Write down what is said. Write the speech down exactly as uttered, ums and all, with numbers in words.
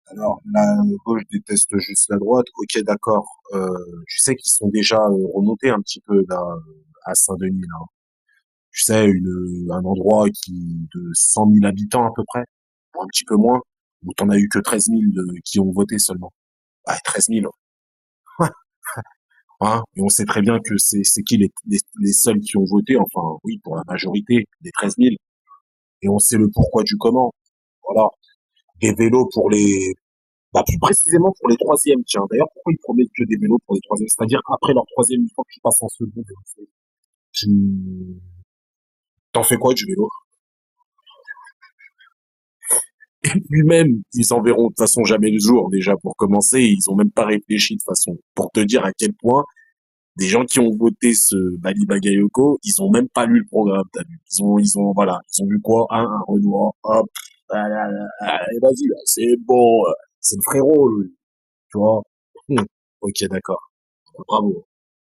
Alors, la gauche déteste juste la droite. Ok, d'accord. Euh, tu sais qu'ils sont déjà euh, remontés un petit peu là, à Saint-Denis, là. Tu sais, une, un endroit qui de cent mille habitants à peu près, ou un petit peu moins, où t'en as eu que treize mille de- qui ont voté seulement. Ah, treize mille. Hein, et on sait très bien que c'est c'est qui les, les, les seuls qui ont voté, enfin oui, pour la majorité, des treize mille. Et on sait le pourquoi du comment. Voilà. Des vélos pour les, bah, plus précisément pour les troisièmes, tiens. D'ailleurs, pourquoi ils promettent que des vélos pour les troisièmes? C'est-à-dire après leur troisième, une fois que tu passes en seconde, tu, t'en fais quoi du vélo? Et puis même, ils en verront de toute façon jamais le jour, déjà, pour commencer. Ils ont même pas réfléchi de façon, pour te dire à quel point des gens qui ont voté ce Bali Bagayoko, ils ont même pas lu le programme, t'as vu. Ils ont, ils ont, voilà, ils ont vu quoi? Un, un Renoir, hop, ah, là, là, ah, et vas-y, là, c'est bon, euh, c'est le frérot, lui, tu vois. Hum, ok, d'accord. Bravo.